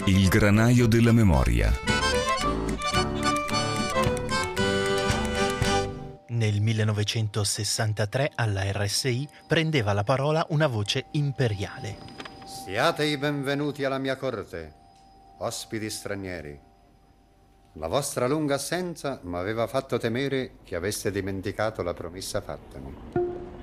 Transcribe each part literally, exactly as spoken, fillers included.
Il granaio della memoria. Nel millenovecentosessantatré alla R S I prendeva la parola una voce imperiale. Siate i benvenuti alla mia corte, ospiti stranieri. La vostra lunga assenza mi aveva fatto temere che aveste dimenticato la promessa fattami.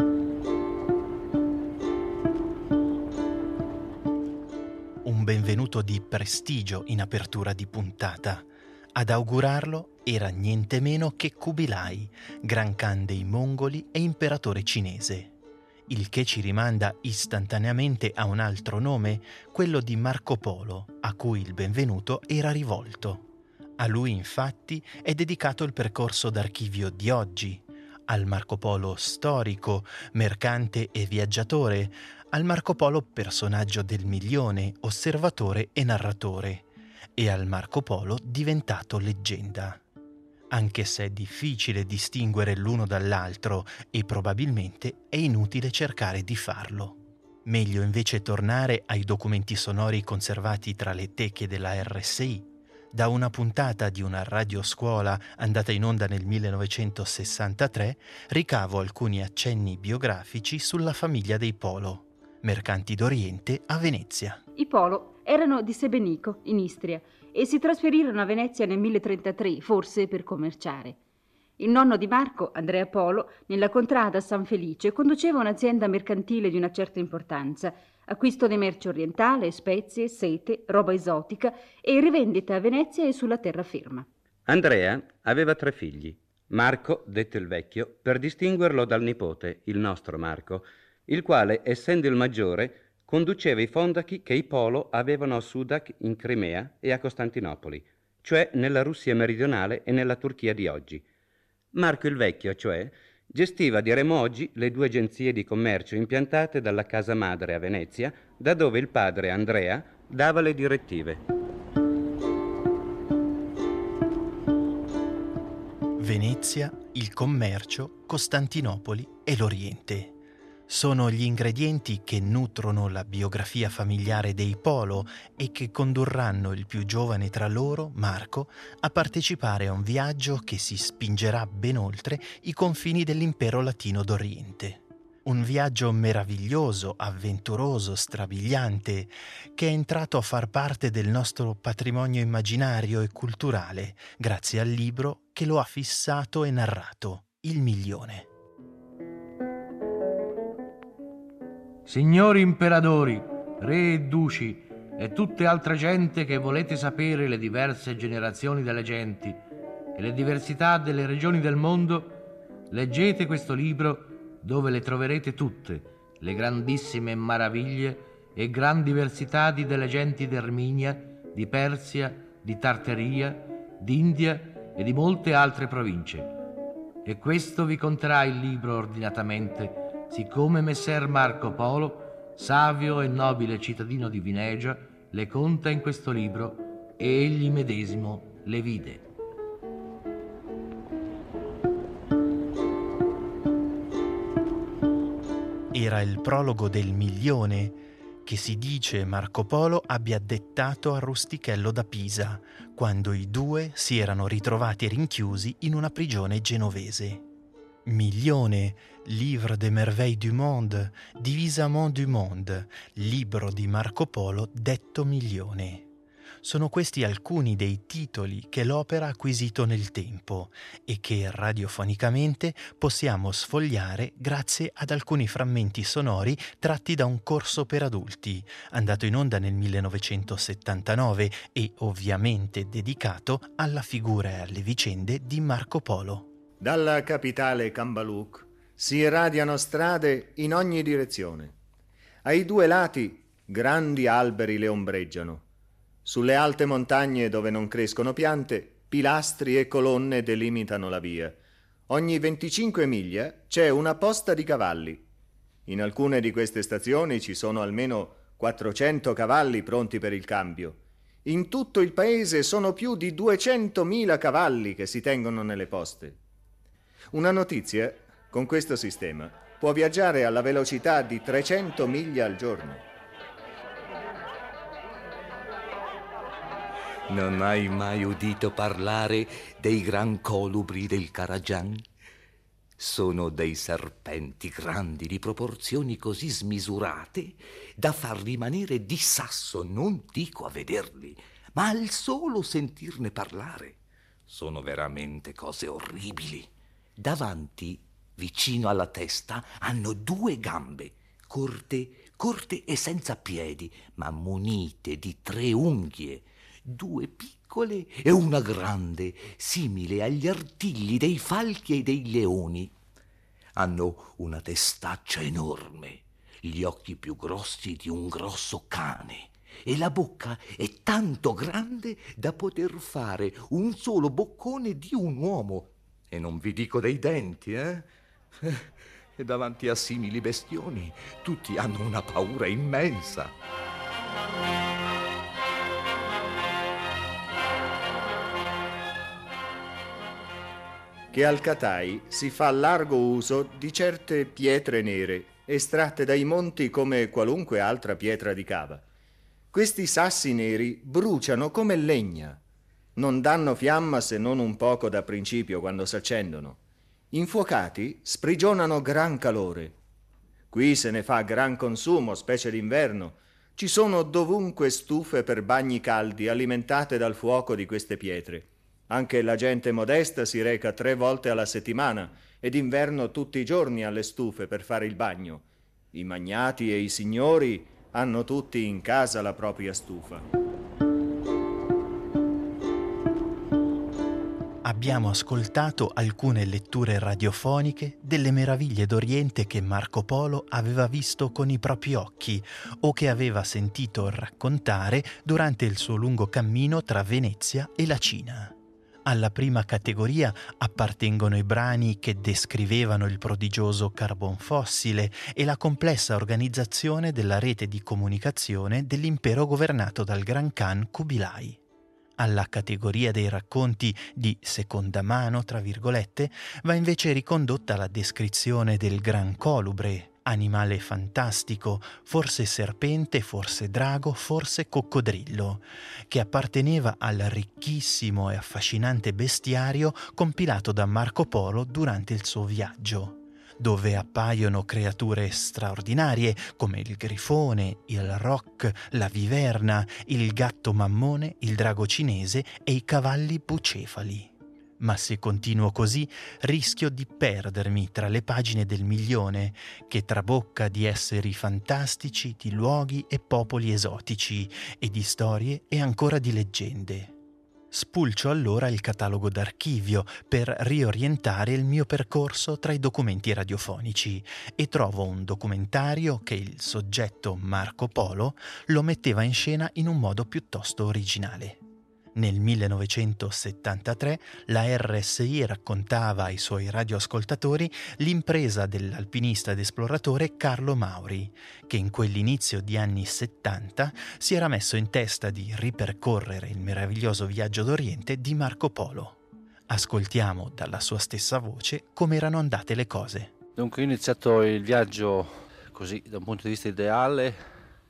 Un benvenuto di prestigio in apertura di puntata. Ad augurarlo era niente meno che Kubilai, Gran Khan dei Mongoli e imperatore cinese. Il che ci rimanda istantaneamente a un altro nome, quello di Marco Polo, a cui il benvenuto era rivolto. A lui infatti è dedicato il percorso d'archivio di oggi, al Marco Polo storico, mercante e viaggiatore, al Marco Polo personaggio del milione, osservatore e narratore, e al Marco Polo diventato leggenda. Anche se è difficile distinguere l'uno dall'altro e probabilmente è inutile cercare di farlo. Meglio invece tornare ai documenti sonori conservati tra le teche della R S I. Da una puntata di una radioscuola andata in onda nel millenovecentosessantatré ricavo alcuni accenni biografici sulla famiglia dei Polo, mercanti d'Oriente a Venezia. I Polo erano di Sebenico, in Istria, e si trasferirono a Venezia nel milletrentatré, forse per commerciare. Il nonno di Marco, Andrea Polo, nella contrada San Felice, conduceva un'azienda mercantile di una certa importanza, acquisto di merce orientale, spezie, sete, roba esotica e rivendita a Venezia e sulla terraferma. Andrea aveva tre figli. Marco, detto il vecchio, per distinguerlo dal nipote, il nostro Marco, il quale, essendo il maggiore, conduceva i fondachi che i Polo avevano a Sudak in Crimea e a Costantinopoli, cioè nella Russia meridionale e nella Turchia di oggi. Marco il vecchio, cioè, gestiva, diremo oggi, le due agenzie di commercio impiantate dalla casa madre a Venezia, da dove il padre Andrea dava le direttive. Venezia, il commercio, Costantinopoli e l'Oriente. Sono gli ingredienti che nutrono la biografia familiare dei Polo e che condurranno il più giovane tra loro, Marco, a partecipare a un viaggio che si spingerà ben oltre i confini dell'impero latino d'Oriente. Un viaggio meraviglioso, avventuroso, strabiliante, che è entrato a far parte del nostro patrimonio immaginario e culturale, grazie al libro che lo ha fissato e narrato, Il Milione. Signori imperatori, re e duci e tutte altre gente che volete sapere le diverse generazioni delle genti e le diversità delle regioni del mondo, leggete questo libro dove le troverete tutte, le grandissime meraviglie e gran diversità di delle genti d'Erminia, di Persia, di Tartaria, d'India e di molte altre province. E questo vi conterà il libro ordinatamente, siccome Messer Marco Polo, savio e nobile cittadino di Vinegia, le conta in questo libro e egli medesimo le vide. Era il prologo del Milione che si dice Marco Polo abbia dettato a Rustichello da Pisa, quando i due si erano ritrovati rinchiusi in una prigione genovese. Milione, Livre des merveilles du monde, Divisament du monde, libro di Marco Polo detto Milione. Sono questi alcuni dei titoli che l'opera ha acquisito nel tempo e che radiofonicamente possiamo sfogliare grazie ad alcuni frammenti sonori tratti da un corso per adulti, andato in onda nel millenovecentosettantanove e ovviamente dedicato alla figura e alle vicende di Marco Polo. Dalla capitale Cambaluc si irradiano strade in ogni direzione. Ai due lati grandi alberi le ombreggiano. Sulle alte montagne dove non crescono piante, pilastri e colonne delimitano la via. Ogni venticinque miglia c'è una posta di cavalli. In alcune di queste stazioni ci sono almeno quattrocento cavalli pronti per il cambio. In tutto il paese sono più di duecentomila cavalli che si tengono nelle poste. Una notizia, con questo sistema, può viaggiare alla velocità di trecento miglia al giorno. Non hai mai udito parlare dei gran colubri del Karajan? Sono dei serpenti grandi di proporzioni così smisurate da far rimanere di sasso, non dico a vederli, ma al solo sentirne parlare. Sono veramente cose orribili. Davanti, vicino alla testa, hanno due gambe, corte, corte e senza piedi, ma munite di tre unghie, due piccole e una grande, simile agli artigli dei falchi e dei leoni. Hanno una testaccia enorme, gli occhi più grossi di un grosso cane e la bocca è tanto grande da poter fare un solo boccone di un uomo. E non vi dico dei denti, eh? E davanti a simili bestioni tutti hanno una paura immensa. Che al Katai si fa largo uso di certe pietre nere, estratte dai monti come qualunque altra pietra di cava. Questi sassi neri bruciano come legna. Non danno fiamma se non un poco da principio quando s'accendono. Infuocati sprigionano gran calore. Qui se ne fa gran consumo, specie d'inverno. Ci sono dovunque stufe per bagni caldi alimentate dal fuoco di queste pietre. Anche la gente modesta si reca tre volte alla settimana e d'inverno tutti i giorni alle stufe per fare il bagno. I magnati e i signori hanno tutti in casa la propria stufa. Abbiamo ascoltato alcune letture radiofoniche delle meraviglie d'Oriente che Marco Polo aveva visto con i propri occhi o che aveva sentito raccontare durante il suo lungo cammino tra Venezia e la Cina. Alla prima categoria appartengono i brani che descrivevano il prodigioso carbon fossile e la complessa organizzazione della rete di comunicazione dell'impero governato dal Gran Khan Kubilai. Alla categoria dei racconti di seconda mano, tra virgolette, va invece ricondotta la descrizione del Gran Colubre, animale fantastico, forse serpente, forse drago, forse coccodrillo, che apparteneva al ricchissimo e affascinante bestiario compilato da Marco Polo durante il suo viaggio, dove appaiono creature straordinarie come il grifone, il roc, la viverna, il gatto mammone, il drago cinese e i cavalli bucefali. Ma se continuo così rischio di perdermi tra le pagine del milione che trabocca di esseri fantastici, di luoghi e popoli esotici e di storie e ancora di leggende. Spulcio allora il catalogo d'archivio per riorientare il mio percorso tra i documenti radiofonici e trovo un documentario che il soggetto Marco Polo lo metteva in scena in un modo piuttosto originale. Nel millenovecentosettantatré la R S I raccontava ai suoi radioascoltatori l'impresa dell'alpinista ed esploratore Carlo Mauri, che in quell'inizio di anni settanta si era messo in testa di ripercorrere il meraviglioso viaggio d'Oriente di Marco Polo. Ascoltiamo dalla sua stessa voce come erano andate le cose. Dunque, io ho iniziato il viaggio così, da un punto di vista ideale,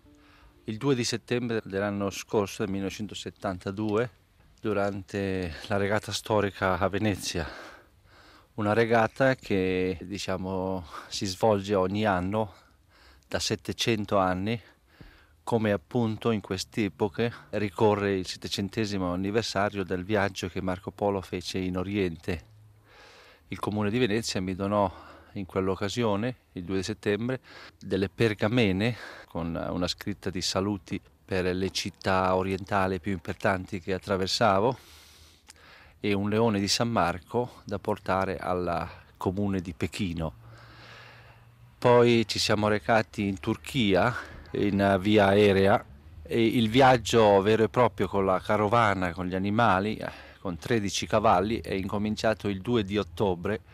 il due di settembre dell'anno scorso, del millenovecentosettantadue, durante la regata storica a Venezia. Una regata che, diciamo, si svolge ogni anno da settecento anni, come appunto in queste epoche ricorre il settecentesimo anniversario del viaggio che Marco Polo fece in Oriente. Il comune di Venezia mi donò in quell'occasione, il due di settembre, delle pergamene con una scritta di saluti per le città orientali più importanti che attraversavo e un leone di San Marco da portare al comune di Pechino. Poi ci siamo recati in Turchia in via aerea e il viaggio vero e proprio con la carovana, con gli animali, con tredici cavalli, è incominciato il due di ottobre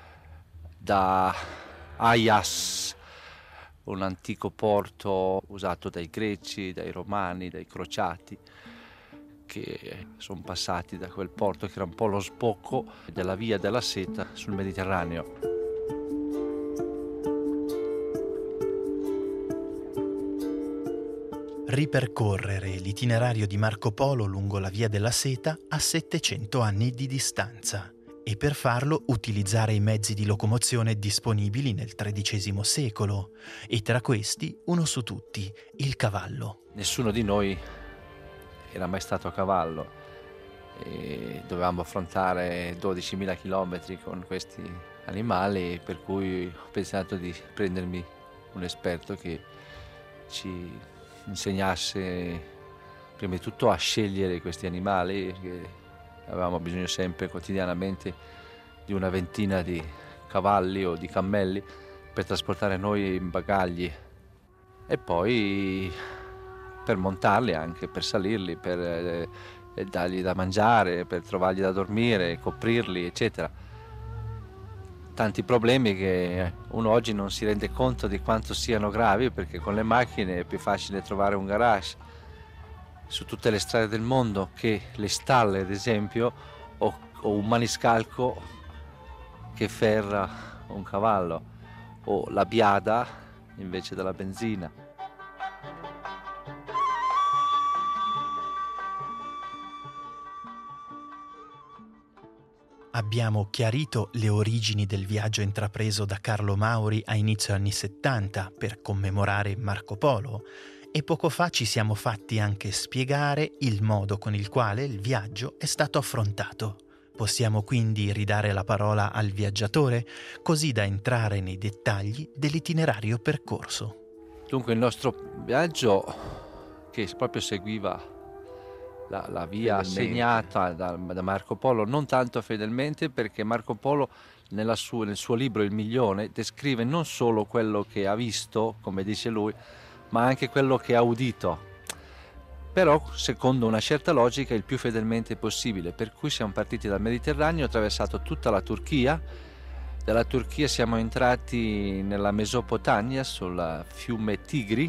da Aias, un antico porto usato dai greci, dai romani, dai crociati, che sono passati da quel porto che era un po' lo sbocco della via della seta sul Mediterraneo. ripercorrere l'itinerario di Marco Polo lungo la Via della Seta a settecento anni di distanza e per farlo utilizzare i mezzi di locomozione disponibili nel tredicesimo secolo e tra questi uno su tutti, il cavallo. Nessuno di noi era mai stato a cavallo e dovevamo affrontare dodicimila chilometri con questi animali, per cui ho pensato di prendermi un esperto che ci insegnasse prima di tutto a scegliere questi animali, che avevamo bisogno sempre, quotidianamente, di una ventina di cavalli o di cammelli per trasportare noi in bagagli e poi per montarli anche, per salirli, per eh, dargli da mangiare, per trovargli da dormire, coprirli, eccetera. Tanti problemi che uno oggi non si rende conto di quanto siano gravi, perché con le macchine è più facile trovare un garage su tutte le strade del mondo che le stalle, ad esempio, o, o un maniscalco che ferra un cavallo, o la biada invece della benzina. Abbiamo chiarito le origini del viaggio intrapreso da Carlo Mauri a inizio anni settanta per commemorare Marco Polo e poco fa ci siamo fatti anche spiegare il modo con il quale il viaggio è stato affrontato. Possiamo quindi ridare la parola al viaggiatore, così da entrare nei dettagli dell'itinerario percorso. Dunque il nostro viaggio, che proprio seguiva la, la via Fedelmente. segnata da, da Marco Polo, non tanto fedelmente, perché Marco Polo nella sua, nel suo libro Il Milione descrive non solo quello che ha visto, come dice lui, ma anche quello che ha udito, però secondo una certa logica il più fedelmente possibile, per cui siamo partiti dal Mediterraneo, attraversato tutta la Turchia. Dalla Turchia siamo entrati nella Mesopotamia sul fiume Tigri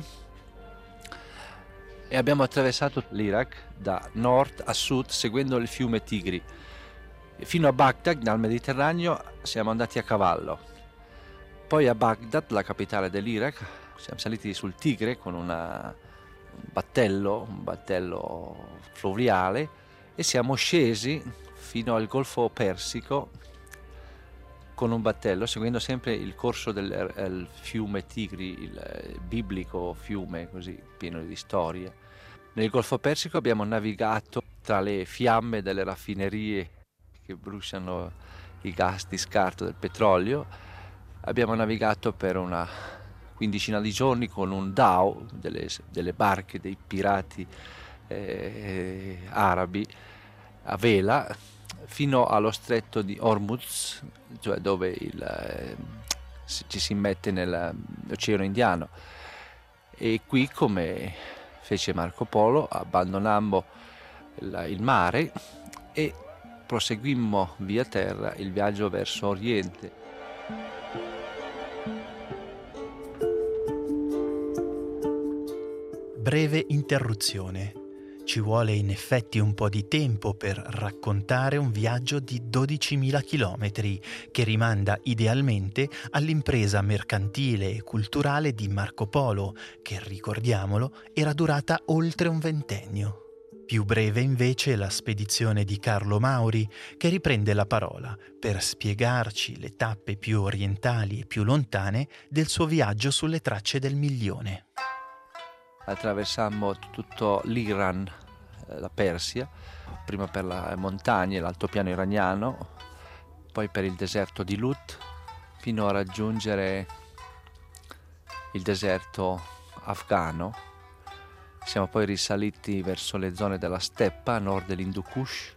e abbiamo attraversato l'Iraq da nord a sud seguendo il fiume Tigri. Fino a Baghdad, dal Mediterraneo, siamo andati a cavallo. Poi a Baghdad, la capitale dell'Iraq, siamo saliti sul Tigre con una, un battello, un battello fluviale, e siamo scesi fino al Golfo Persico con un battello, seguendo sempre il corso del il fiume Tigri, il biblico fiume così pieno di storie. Nel Golfo Persico abbiamo navigato tra le fiamme delle raffinerie che bruciano i gas di scarto del petrolio. Abbiamo navigato per una quindicina di giorni con un dhow, delle, delle barche dei pirati eh, arabi a vela, fino allo stretto di Hormuz, cioè dove il, eh, ci si mette nell'Oceano Indiano. E qui, come fece Marco Polo, abbandonammo il, il mare e proseguimmo via terra il viaggio verso Oriente. Breve interruzione. Ci vuole in effetti un po' di tempo per raccontare un viaggio di dodicimila chilometri che rimanda idealmente all'impresa mercantile e culturale di Marco Polo, che, ricordiamolo, era durata oltre un ventennio. Più breve invece la spedizione di Carlo Mauri, che riprende la parola per spiegarci le tappe più orientali e più lontane del suo viaggio sulle tracce del Milione. Attraversammo tutto l'Iran, la Persia, prima per le montagne, l'altopiano iraniano, poi per il deserto di Lut, fino a raggiungere il deserto afghano. Siamo poi risaliti verso le zone della steppa a nord dell'Hindu Kush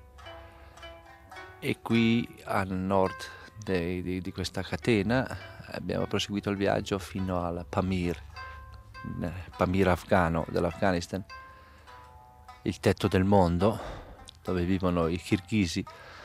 e qui a nord de, de, di questa catena abbiamo proseguito il viaggio fino al Pamir, Pamir afghano dell'Afghanistan, il tetto del mondo dove vivono i kirghisi,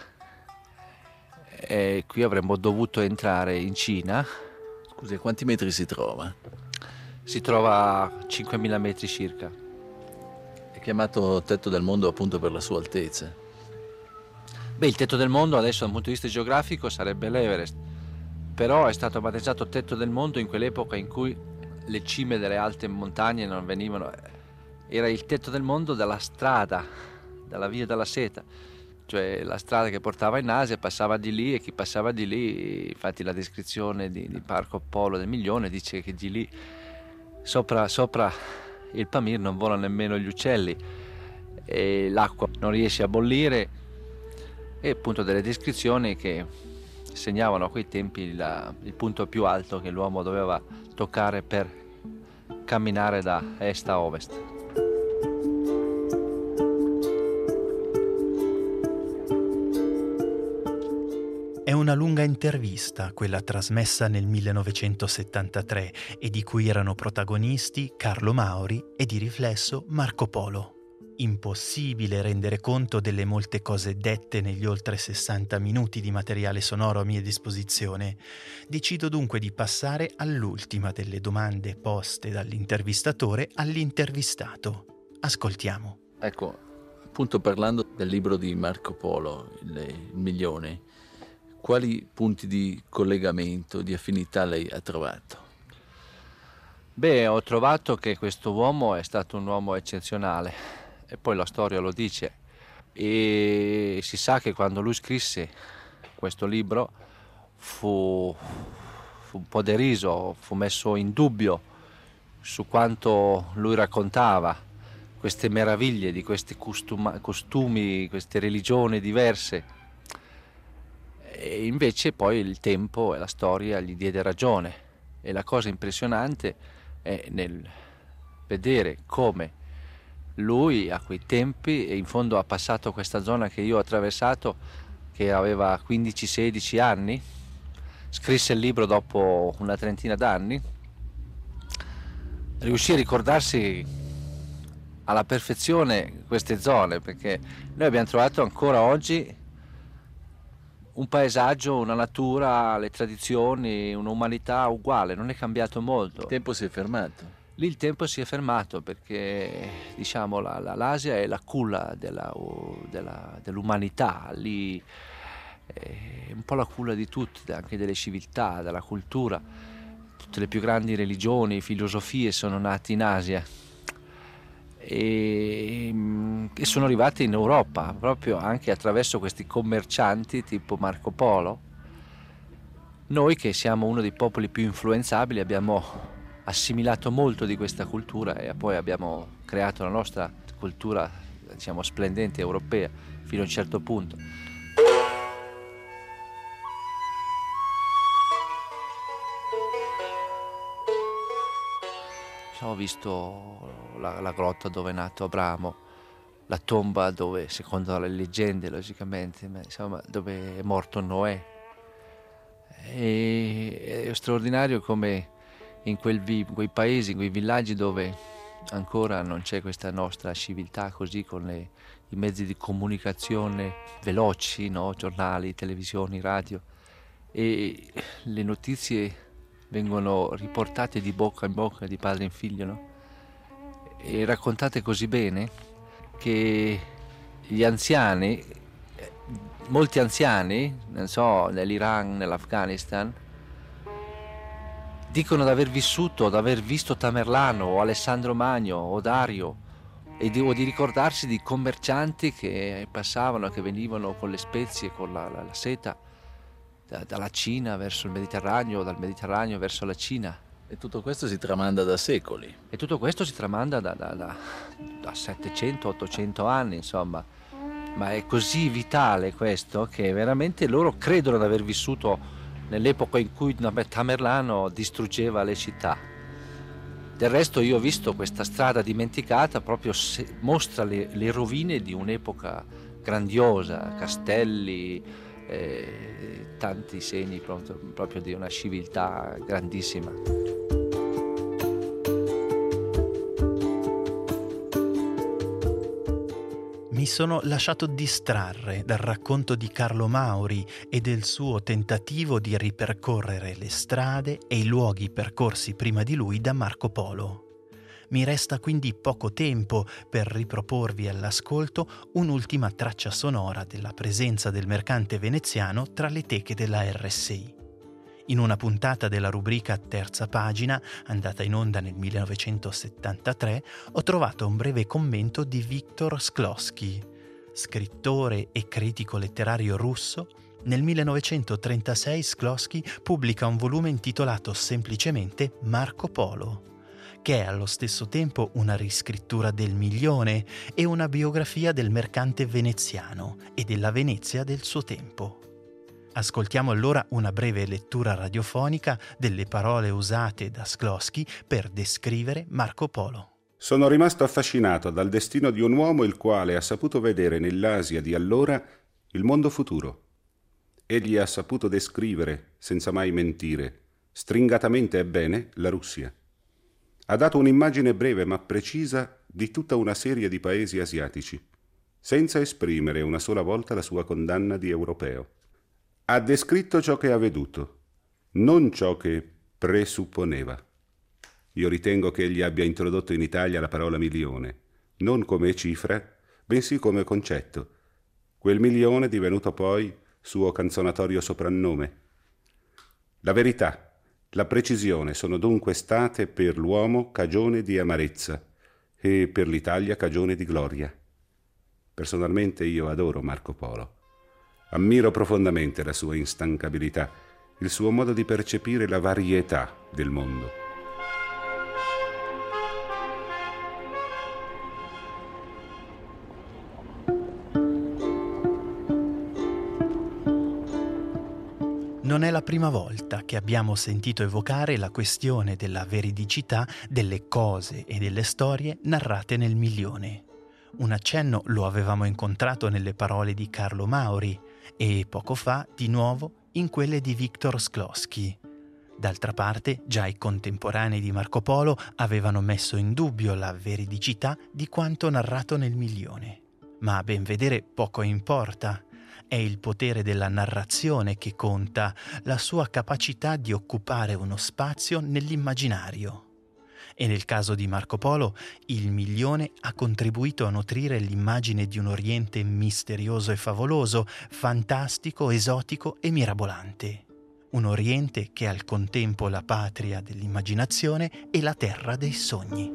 e qui avremmo dovuto entrare in Cina. Scusi, a quanti metri si trova? Si trova a cinquemila metri circa. È chiamato tetto del mondo appunto per la sua altezza. Beh, il tetto del mondo adesso dal punto di vista geografico sarebbe l'Everest, però è stato battezzato tetto del mondo in quell'epoca in cui le cime delle alte montagne non venivano, era il tetto del mondo della strada, dalla via della seta, cioè la strada che portava in Asia passava di lì, e chi passava di lì, infatti la descrizione di, di Marco Polo del Milione dice che di lì sopra, sopra il Pamir non volano nemmeno gli uccelli e l'acqua non riesce a bollire, e appunto delle descrizioni che segnavano a quei tempi la, il punto più alto che l'uomo doveva toccare per camminare da est a ovest. È una lunga intervista, quella trasmessa nel millenovecentosettantatré e di cui erano protagonisti Carlo Mauri e di riflesso Marco Polo. Impossibile rendere conto delle molte cose dette negli oltre sessanta minuti di materiale sonoro a mia disposizione. Decido dunque di passare all'ultima delle domande poste dall'intervistatore all'intervistato. Ascoltiamo. Ecco, appunto parlando del libro di Marco Polo, il, il Milione, quali punti di collegamento, di affinità lei ha trovato? Beh, ho trovato che questo uomo è stato un uomo eccezionale, e poi la storia lo dice, e si sa che quando lui scrisse questo libro fu, fu un po' deriso, fu messo in dubbio su quanto lui raccontava queste meraviglie di questi costuma, costumi, queste religioni diverse, e invece poi il tempo e la storia gli diede ragione, e la cosa impressionante è nel vedere come lui a quei tempi, e in fondo ha passato questa zona che io ho attraversato, che aveva quindici sedici anni, scrisse il libro dopo una trentina d'anni, riuscì a ricordarsi alla perfezione queste zone, perché noi abbiamo trovato ancora oggi un paesaggio, una natura, le tradizioni, un'umanità uguale, non è cambiato molto. Il tempo si è fermato. Lì il tempo si è fermato perché, diciamo, la, la, l'Asia è la culla della, della, dell'umanità, lì è un po' la culla di tutti, anche delle civiltà, della cultura. Tutte le più grandi religioni, filosofie sono nate in Asia e, e sono arrivate in Europa proprio anche attraverso questi commercianti tipo Marco Polo. Noi, che siamo uno dei popoli più influenzabili, abbiamo assimilato molto di questa cultura e poi abbiamo creato la nostra cultura, diciamo, splendente europea fino a un certo punto. Ho visto la, la grotta dove è nato Abramo, la tomba dove, secondo le leggende, logicamente, insomma, dove è morto Noè. E è straordinario come in quel vi, in quei paesi, in quei villaggi dove ancora non c'è questa nostra civiltà, così con le, i mezzi di comunicazione veloci, no? Giornali, televisioni, radio, e le notizie vengono riportate di bocca in bocca, di padre in figlio, no? E raccontate così bene che gli anziani, molti anziani, non so, nell'Iran, nell'Afghanistan, dicono di aver vissuto, di aver visto Tamerlano o Alessandro Magno o Dario, e di, o di ricordarsi di commercianti che passavano, che venivano con le spezie, con la, la, la seta, da, dalla Cina verso il Mediterraneo, dal Mediterraneo verso la Cina. E tutto questo si tramanda da secoli. E tutto questo si tramanda da, da, da, da settecento ottocento anni, insomma. Ma è così vitale questo che veramente loro credono di aver vissuto nell'epoca in cui Tamerlano distruggeva le città. Del resto io ho visto questa strada dimenticata, proprio se, mostra le, le rovine di un'epoca grandiosa, castelli, eh, tanti segni proprio, proprio di una civiltà grandissima. Mi sono lasciato distrarre dal racconto di Carlo Mauri e del suo tentativo di ripercorrere le strade e i luoghi percorsi prima di lui da Marco Polo. Mi resta quindi poco tempo per riproporvi all'ascolto un'ultima traccia sonora della presenza del mercante veneziano tra le teche della R S I. In una puntata della rubrica Terza Pagina, andata in onda nel millenovecentosettantatré, ho trovato un breve commento di Viktor Shklovsky, scrittore e critico letterario russo. Nel millenovecentotrentasei Shklovsky pubblica un volume intitolato semplicemente Marco Polo, che è allo stesso tempo una riscrittura del Milione e una biografia del mercante veneziano e della Venezia del suo tempo. Ascoltiamo allora una breve lettura radiofonica delle parole usate da Shklovsky per descrivere Marco Polo. Sono rimasto affascinato dal destino di un uomo il quale ha saputo vedere nell'Asia di allora il mondo futuro. Egli ha saputo descrivere, senza mai mentire, stringatamente e bene, la Russia. Ha dato un'immagine breve ma precisa di tutta una serie di paesi asiatici, senza esprimere una sola volta la sua condanna di europeo. Ha descritto ciò che ha veduto, non ciò che presupponeva. Io ritengo che egli abbia introdotto in Italia la parola milione, non come cifra, bensì come concetto. Quel milione divenuto poi suo canzonatorio soprannome. La verità, la precisione sono dunque state per l'uomo cagione di amarezza e per l'Italia cagione di gloria. Personalmente io adoro Marco Polo. Ammiro profondamente la sua instancabilità, il suo modo di percepire la varietà del mondo. Non è la prima volta che abbiamo sentito evocare la questione della veridicità delle cose e delle storie narrate nel Milione. Un accenno lo avevamo incontrato nelle parole di Carlo Mauri e poco fa, di nuovo, in quelle di Viktor Shklovsky. D'altra parte, già i contemporanei di Marco Polo avevano messo in dubbio la veridicità di quanto narrato nel Milione. Ma a ben vedere poco importa. È il potere della narrazione che conta, la sua capacità di occupare uno spazio nell'immaginario. E nel caso di Marco Polo, il Milione ha contribuito a nutrire l'immagine di un Oriente misterioso e favoloso, fantastico, esotico e mirabolante. Un Oriente che è al contempo la patria dell'immaginazione e la terra dei sogni.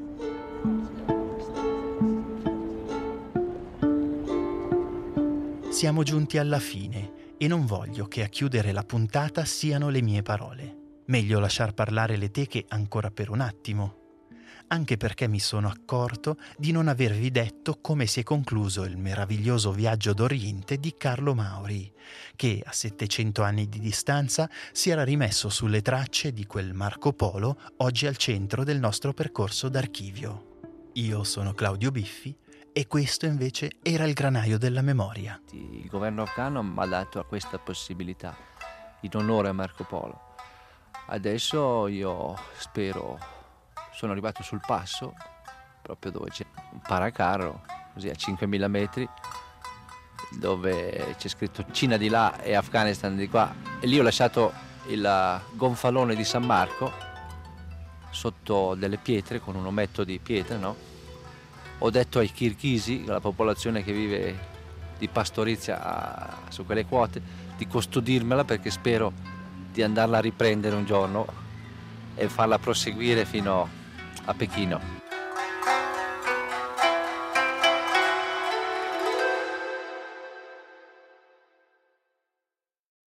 Siamo giunti alla fine e non voglio che a chiudere la puntata siano le mie parole. Meglio lasciar parlare le teche ancora per un attimo. Anche perché mi sono accorto di non avervi detto come si è concluso il meraviglioso viaggio d'Oriente di Carlo Mauri, che a settecento anni di distanza si era rimesso sulle tracce di quel Marco Polo oggi al centro del nostro percorso d'archivio. Io sono Claudio Biffi e questo invece era il granaio della memoria. Il governo afghano mi ha dato questa possibilità in onore a Marco Polo. Adesso io spero... Sono arrivato sul passo, proprio dove c'è un paracarro, così a cinquemila metri, dove c'è scritto Cina di là e Afghanistan di qua. E lì ho lasciato il gonfalone di San Marco sotto delle pietre, con un ometto di pietre, no? Ho detto ai kirghisi, la popolazione che vive di pastorizia su quelle quote, di custodirmela perché spero di andarla a riprendere un giorno e farla proseguire fino a Pechino.